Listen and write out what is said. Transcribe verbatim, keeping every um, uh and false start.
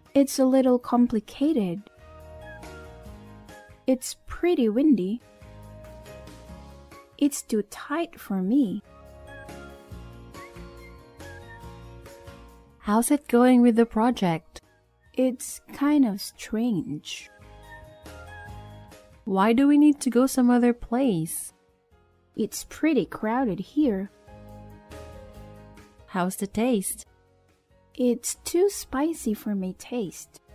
It's a little complicated. It's pretty windy. It's too tight for me. How's it going with the project? It's kind of strange. Why do we need to go some other place? It's pretty crowded here. How's the taste? It's too spicy for my taste.